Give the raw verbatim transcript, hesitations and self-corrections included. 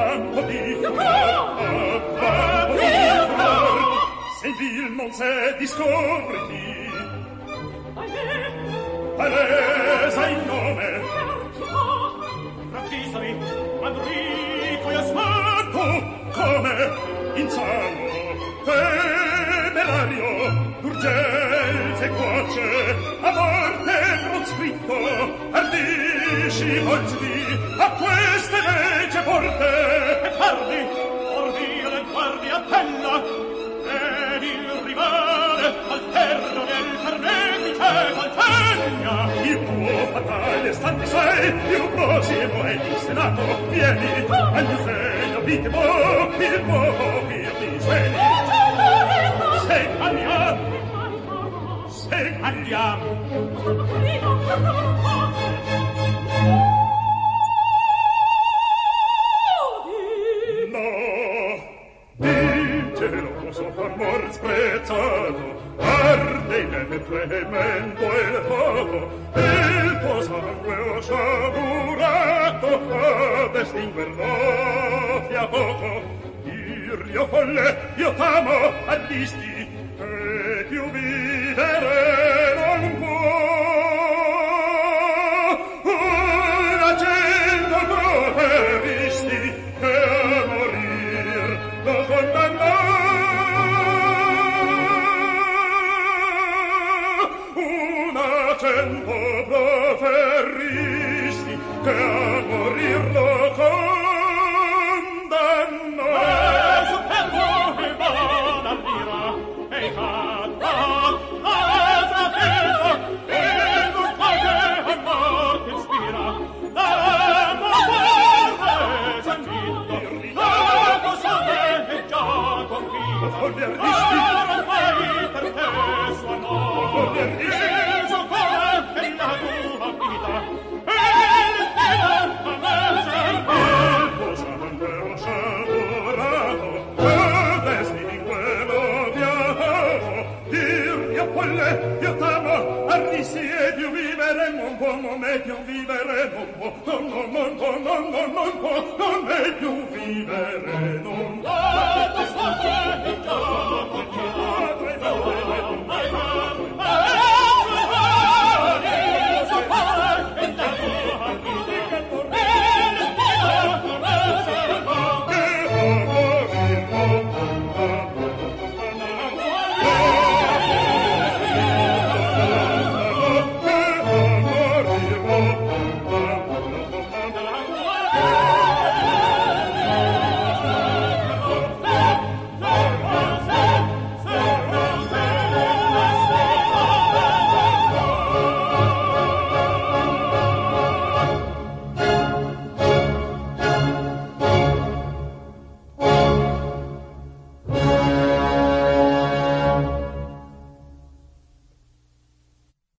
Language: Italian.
campo di furor, a campo di furor, se il vil non se discovriti, palesa il nome, ravvisami, Manrico e Asmanco, come insano, temerario, d'urgenza e quace, a morte proscritto, ardisci volti a queste legge porte, e tardi, ordio del guardi attenda, ed il rivale al terno del carnefice calpegna. Il tuo fatale stante sei, il prossimo è il senato, vieni al mio segno vitimo, il tuo pir di sveli. Se andiamo, se andiamo. Amor sprezzato, arde in neve tremendo il fuoco, il tuo sangue ho sciagurato, ad estinguer l'offia poco. Io folle, io t'amo, ardisti, e più vivere non può. Una cento proferisti, che a morir lo condannò. Cento proferisti che a morir lo condannò. E su tempo il buon all'ira e canta la fratello e sul quale a morte ispira la morte sentito la cosa è già conquista ora ormai per te suonò la tua vita e il tuo amore il tuo sangue ho sciagurato e distingue l'odiato dir io quelle io t'amo ardisti e più vivere non può non è più vivere non può non non non non non non può non è più